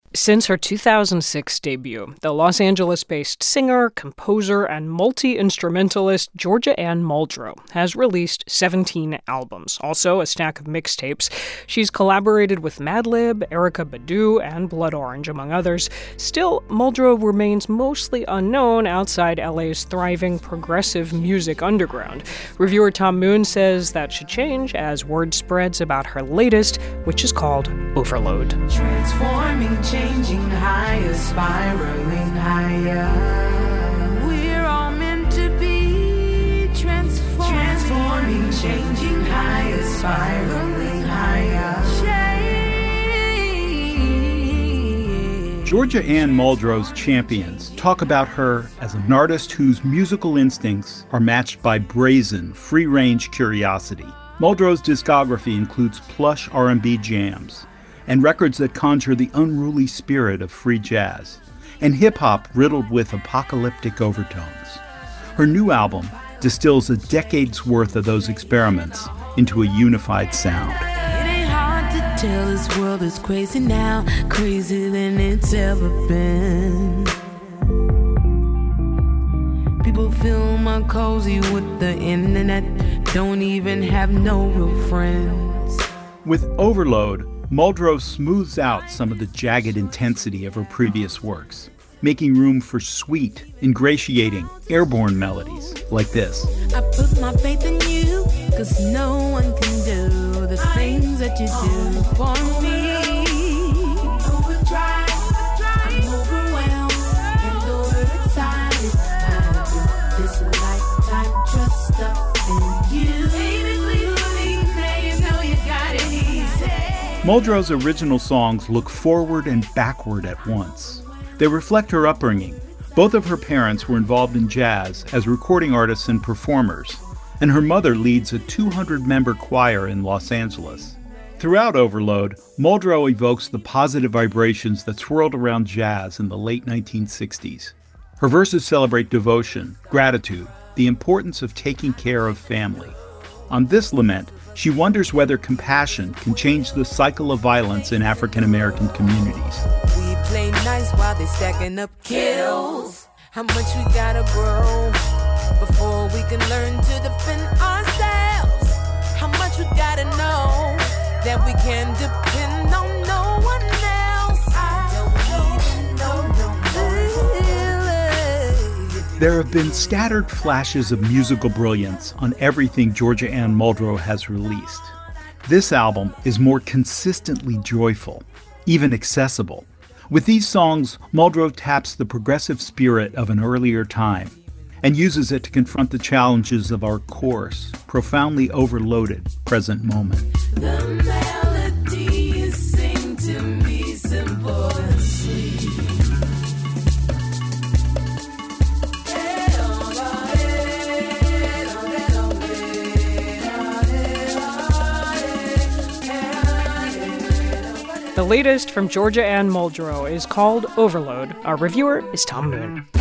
Since her 2006 debut, the Los Angeles-based singer, composer, and multi-instrumentalist Georgia Anne Muldrow has released 17 albums, also a stack of mixtapes. She's collaborated with Madlib, Erykah Badu, and Blood Orange, among others. Still, Muldrow remains mostly unknown outside LA's thriving progressive music underground. Reviewer Tom Moon says that should change as word spreads about her latest, which is called Overload. Transforming, changing higher, spiraling higher. We're all meant to be transforming, changing higher, spiraling higher. Change. Georgia Anne Muldrow's champions talk about her as an artist whose musical instincts are matched by brazen, free-range curiosity. Muldrow's discography includes plush R&B jams and records that conjure the unruly spirit of free jazz, and hip-hop riddled with apocalyptic overtones. Her new album distills a decade's worth of those experiments into a unified sound. It ain't hard to tell, this world is crazy now, crazier than it's ever been. People feel more cozy with the internet, don't even have no real friends. With Overload, Muldrow smooths out some of the jagged intensity of her previous works, making room for sweet, ingratiating, airborne melodies like this. I put my faith in you, 'cause no one can do the things that you do for me. Overdrive, I'm overwhelmed and overexcited. I do this lifetime trust up in you. Baby, please believe that you know you got it easy. Muldrow's original songs look forward and backward at once. They reflect her upbringing. Both of her parents were involved in jazz as recording artists and performers, and her mother leads a 200-member choir in Los Angeles. Throughout Overload, Muldrow evokes the positive vibrations that swirled around jazz in the late 1960s. Her verses celebrate devotion, gratitude, the importance of taking care of family. On this lament, she wonders whether compassion can change the cycle of violence in African American communities. We play nice while they stacking up kills. How much we gotta grow before we can learn to defend ourselves? How much we gotta know that we can depend on no one else? I don't even know. There have been scattered flashes of musical brilliance on everything Georgia Anne Muldrow has released. This album is more consistently joyful, even accessible. With these songs, Muldrow taps the progressive spirit of an earlier time and uses it to confront the challenges of our coarse, profoundly overloaded present moment. The melodies sing to me simple and sweet. The latest from Georgia Anne Muldrow is called Overload. Our reviewer is Tom Moon.